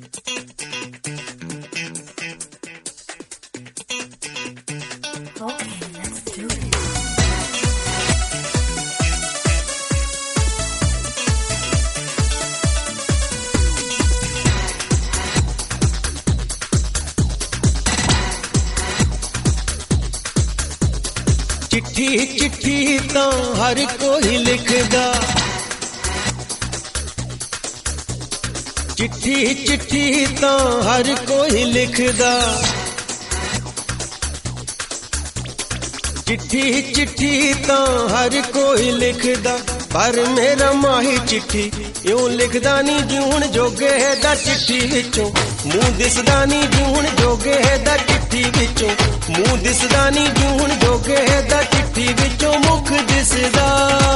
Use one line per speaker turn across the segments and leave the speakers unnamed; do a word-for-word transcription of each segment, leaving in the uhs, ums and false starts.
चिट्ठी चिट्ठी तो हर कोई लिखदा, चिट्ठी चिट्ठी तो हर कोई लिखदा, चिट्ठी चिट्ठी तो हर कोई लिखदा, पर मेरा माही चिट्ठी यूं लिखदा नी जून जोगे दा चिट्ठी विचों मूंह दिसदा नी जून जोगे दा चिट्ठी विचों मूंह दिसदा नी जून जोगे दा चिट्ठी विचों मुख दिसदा।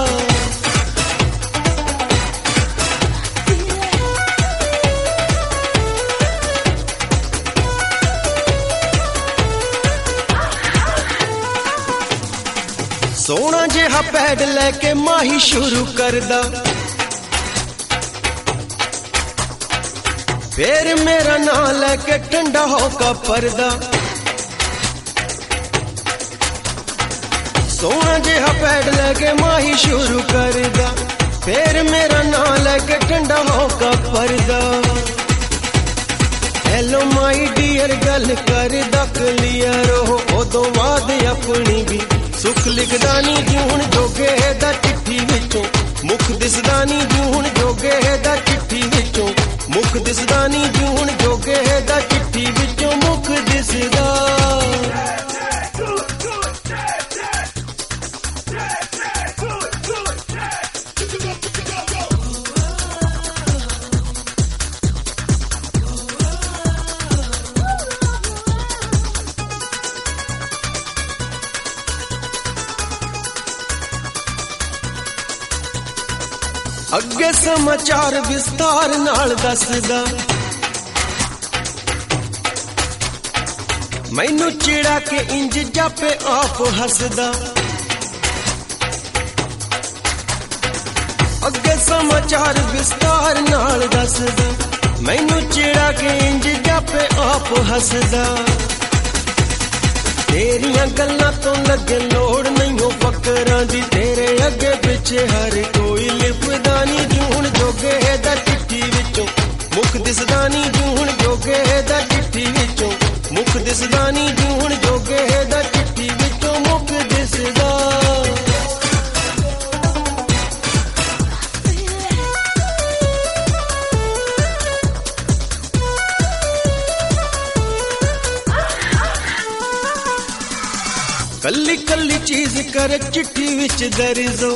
सोना जिहा पैड लैके माही शुरू करदा, फिर मेरा नां लैके ठंडा होका परदा। सोना जिहा पैड लैके माही शुरू करदा, फिर मेरा नां लैके ठंडा होका परदा। हेलो माई डियर गल करदा क्लियर हो, उदों बाद अपनी भी सुख लिखदा नी जून जोगे दा चिट्ठी विचों मुख दिसदा नी जून जोगे दा चिट्ठी विचों मुख दिसदा नी जून जोगे दा चिट्ठी विचों मुख दिसदा। अगे समाचार विस्तार नाल दसदा, मैनू चिड़ा के इंज जापे आप हसदा। अगे समाचार विस्तार नाल दसदा, मैनू चिड़ा के इंज जापे आप हसदा। तेरियां गल्लां तो लगे लोड़ नहीं हो फकरां दी, तेरे अगे पिछे हर कोई लिपदा नी जून जोगे दा चिट्ठी विचों मुख दिसदा नी जून जोगे दा चिट्ठी विचों मुख दिसदा नी जून जोगे दा चिट्ठी विचों मुख दिसदा। कल्ली कल्ली चीज करे चिट्ठी विच दर्जो,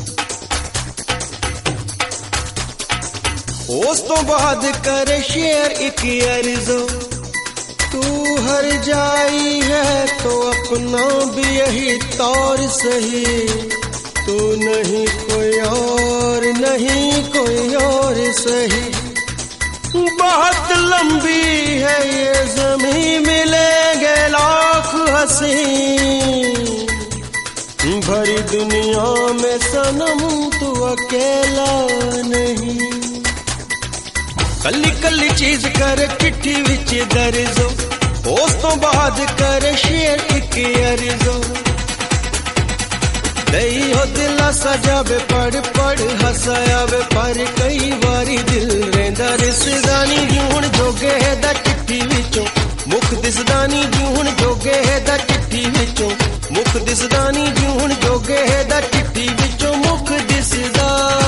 उस तो बाद करे शेयर एक अर्जो। तू हर जाई है तो अपना भी यही तौर सही, तू नहीं कोई और नहीं कोई और सही। बहुत लंबी है ये ज़मीं मिलेंगे लाख हसी, भरी दुनिया में सनम तू अकेला नहीं। कल्ली कल्ली चीज कर चिट्ठी विच दर्जो, उस तो बाद कर शेयर एक अर्जो। दई हो दिलासा जावे पढ़ पढ़ हसायावे, पर कई बारी दिल रेंदा रिसदा नी जून जोगे दा चिट्ठी विचों मुख दिसदा नी जून जोगे दा चिट्ठी विचों मुख दिसदा नी जून जोगे दा चिट्ठी विचों मुख दिसदा।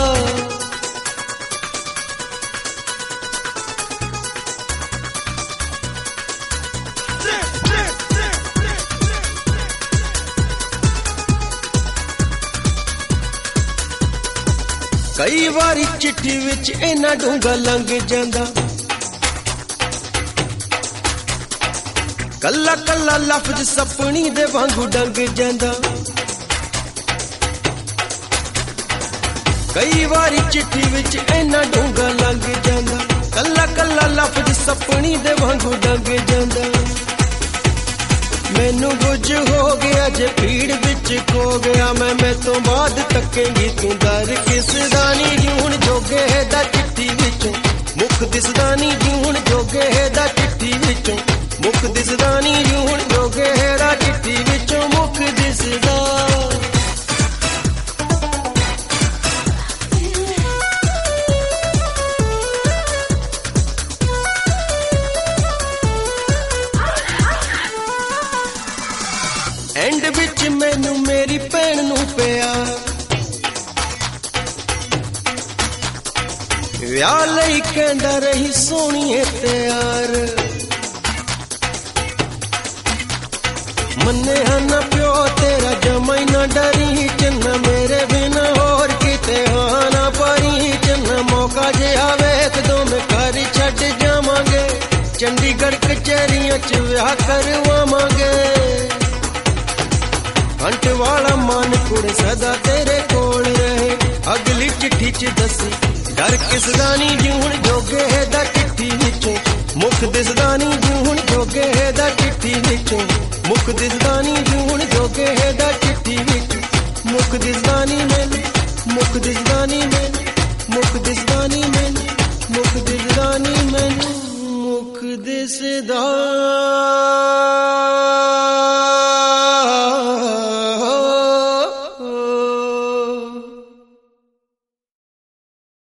कई बारी चिट्ठी विच इन्ना डूंगा लंघ जांदा, कल्ला कल्ला लफ्ज सपनी दे वांगू डंग जांदा। कई बारी चिट्ठी विच इन्ना डूंगा लंघ जांदा, कल्ला कल्ला लफ्ज सपनी दे वांगू डंग जांदा। मैनू कुछ हो गया जे भीड़ विच खो गया मैं, मैं तो बाद तकेंगी तू दर किस दा नी जून जोगे दा चिट्ठी विचों मुख दिसदा नी जून जो ਪਿਆ ਵਿਆਹ ਲਈ ਕਹਿੰਦਾ ਰਹੀ ਸੋਹਣੀਏ ਤਿਆਰ ਮੰਨਿਆ ਨਾ ਪਿਓ ਤੇਰਾ ਜਮਾਈ ਨਾ ਡਰੀ ਚੰਨਾ ਮੇਰੇ ਬਿਨਾ ਹੋਰ ਕਿਤੇ ਹਾਂ ਨਾ ਪਰੀ ਚੰਨਾ ਮੌਕਾ ਜਿਹਾ ਵੇਖ ਦੋ ਮੈਂ ਘਰ ਛੱਡ ਜਾਵਾਂਗੇ ਚੰਡੀਗੜ੍ਹ ਕਚਹਿਰੀਆਂ ਚ ਵਿਆਹ ਕਰਵਾਵਾਂਗੇ ਹੰਟ ਵਾਲਾ ਮਨ ਕੁੜੇ ਸਦਾ ਤੇਰੇ ਕੋਲ ਰਹੇ ਅਗਲੀ ਚਿੱਠੀ ਚ ਦੱਸੀ ਡਰ ਕਿਸ ਦਾ ਨੀ ਜੂਣ ਜੋਗੇ ਦਾ ਚਿੱਠੀ ਵਿੱਚੋਂ ਮੁਖ ਦਿਸਦਾ ਨੀ ਜੂਣ ਜੋਗੇ ਦਾ ਚਿੱਠੀ ਵਿੱਚੋਂ ਮੁਖ ਦਿਸਦਾ ਨੀ ਜੂਣ ਜੋਗੇ ਦਾ ਚਿੱਠੀ ਵਿੱਚੋਂ ਮੁਖ ਦਿਸਦਾ ਨੀ ਮੈਨੂੰ ਮੁਖ ਦਿਸਦਾ ਨੀ ਮੈਨੂੰ ਮੁਖ ਦਿਸਦਾ ਨੀ ਮੈਨੂੰ ਮੁਖ ਦਿਸਦਾ ਨੀ ਮੈਨੂੰ ਮੁਖ ਦਿਸਦਾ